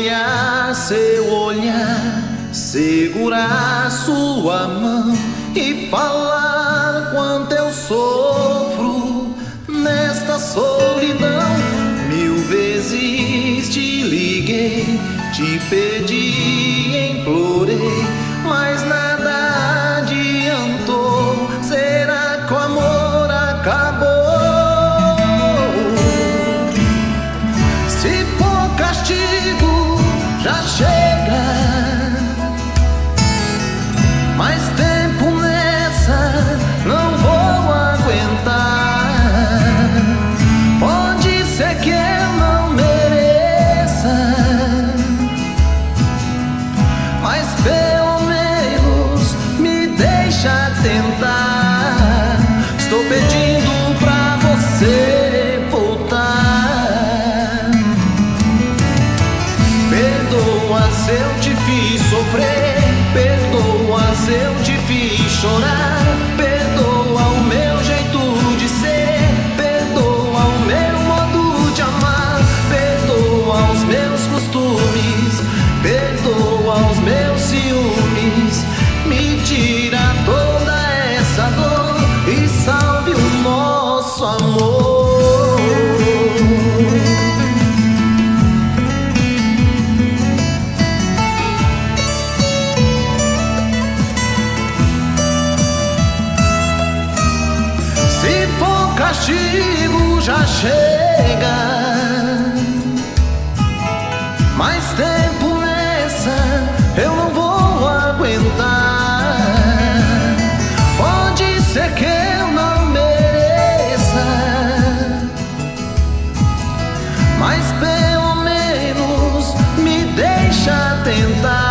olhar, seu olhar, segurar sua mão e falar quanto eu sofro nesta solidão. 1000 vezes te liguei, te pedi, implorei, mas nada adiantou. Será que o amor acabou? Se for castigo, já chega. Mais tempo nessa não vou aguentar. Pode ser que eu não mereça, mas pelo menos me deixa tentar. Estou pedindo pra você voltar. Perdoa se eu te fiz sofrer, perdoa se eu te fiz chorar, perdoa o meu jeito de ser, perdoa o meu modo de amar, perdoa os meus costumes, perdoa os meus ciúmes. Me tira toda essa dor e salve o nosso amor. Se for castigo, já chega. Mais tempo nessa eu não vou aguentar. Pode ser que eu não mereça, mas pelo menos me deixa tentar.